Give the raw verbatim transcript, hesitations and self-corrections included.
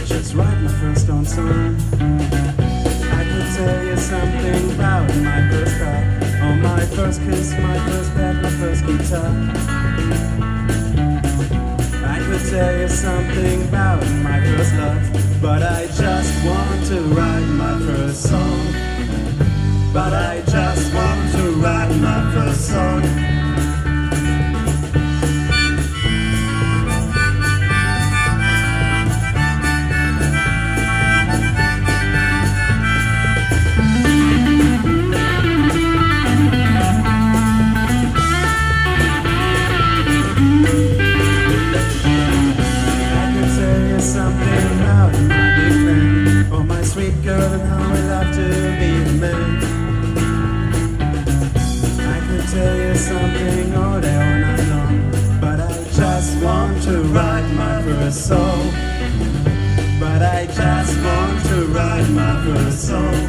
just write my first own song. I could tell you something about my first car, or my first kiss, my first pet, my first guitar. I could tell you something about my first love, but I just want to write my first song. But I just want to write my first song. Sweet girl and how we love to be a man. I could tell you something all day all night long, but I just want to write my first song. But I just want to write my first song.